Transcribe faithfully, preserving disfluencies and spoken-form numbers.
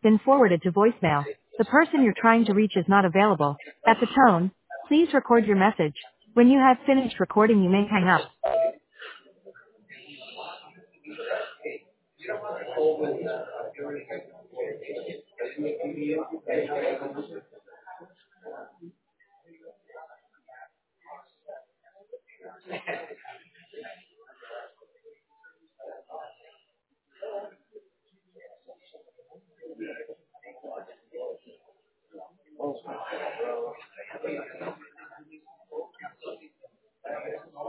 been forwarded to voicemail. The person you're trying to reach is not available. At the tone, please record your message. When you have finished recording, you may hang up.